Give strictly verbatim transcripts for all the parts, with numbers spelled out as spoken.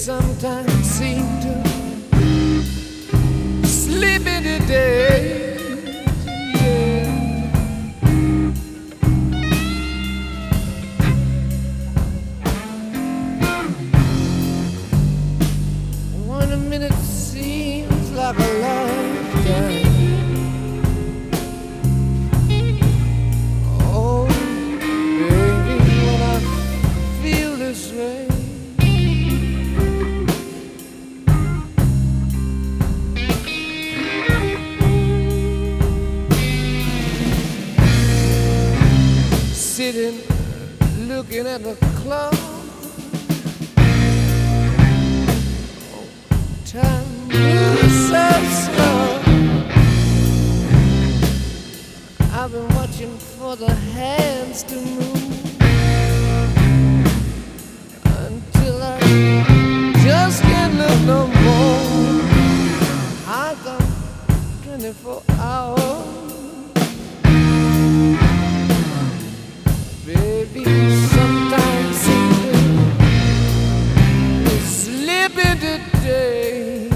sometimes seem to slip into days. Yeah. One minute seems like a lifetime. Oh, baby, when I feel this way, sitting, looking at the clock. Oh, time moves so slow. I've been watching for the hands to move until I just can't look no more. I got twenty-four hours. Baby, sometimes seem to slip into day.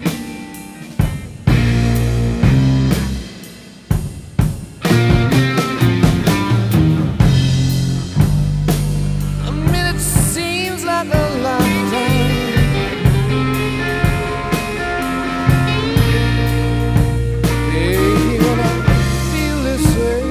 A minute seems like a lifetime. Baby, when I feel this way,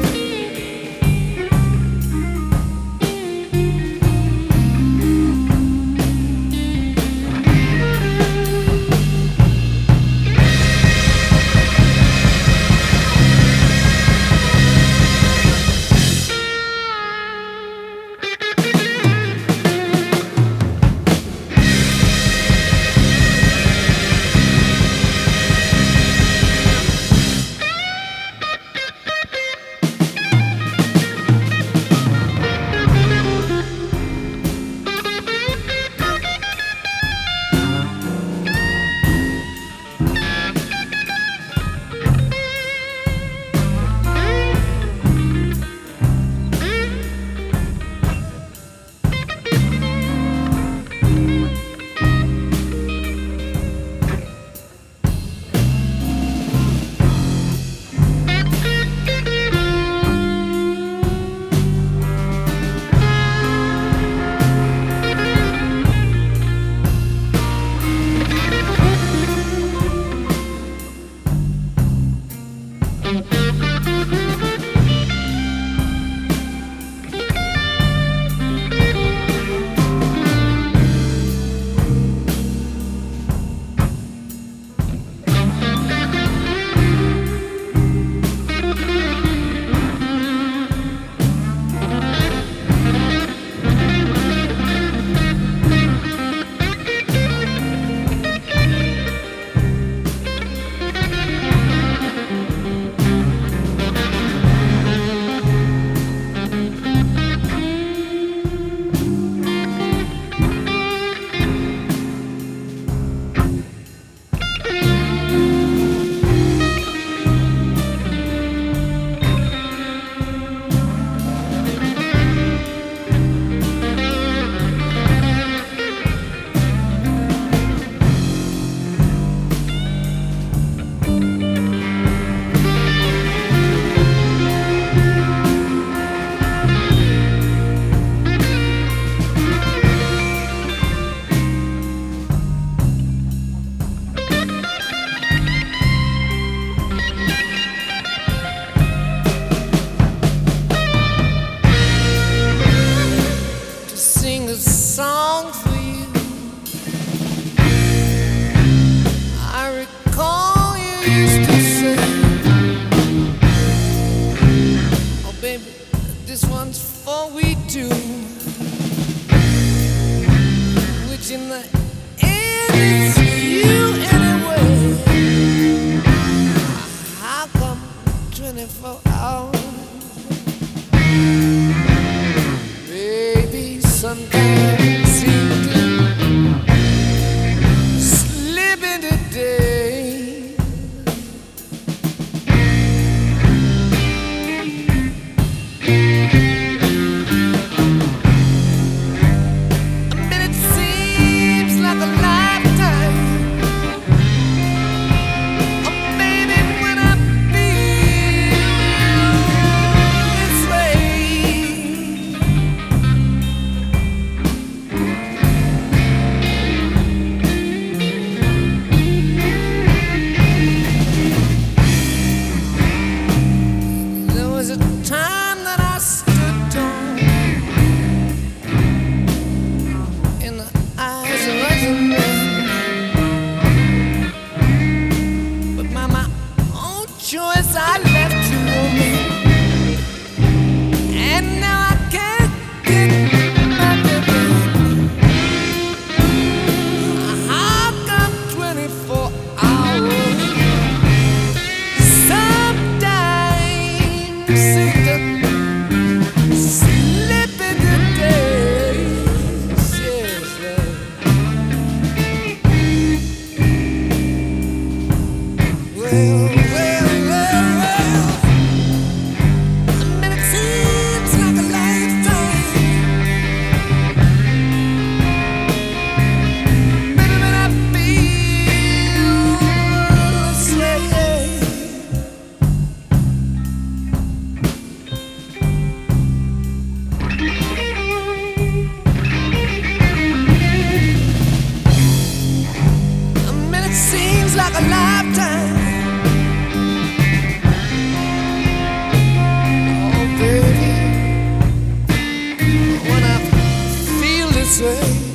song for you. I recall you used to say, oh baby, this one's for we two, which in the end is you anyway. How come twenty-four hours? Baby, sometimes seem to slip into day. A minute seems like a life. say